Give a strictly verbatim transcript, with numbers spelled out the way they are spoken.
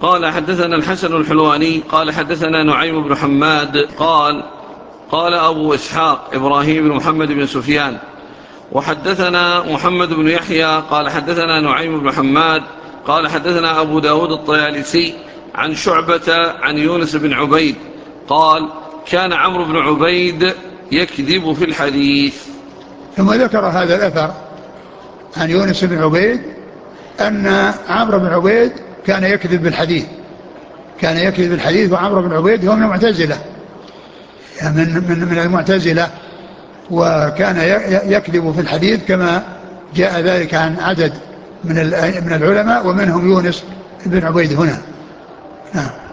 قال حدثنا الحسن الحلواني قال حدثنا نعيم بن حماد قال قال أبو إسحاق إبراهيم بن محمد بن سفيان وحدثنا محمد بن يحيى قال حدثنا نعيم بن حماد قال حدثنا أبو داود الطيالسي عن شعبة عن يونس بن عبيد قال كان عمرو بن عبيد يكذب في الحديث. ثم ذكر هذا الأثر عن يونس بن عبيد أن عمرو بن عبيد كان يكذب بالحديث كان يكذب بالحديث وعمرو بن عبيد هو من المعتزلة يعني من, من, من المعتزلة وكان يكذب في الحديث كما جاء ذلك عن عدد من من العلماء ومنهم يونس بن عبيد هنا. نعم.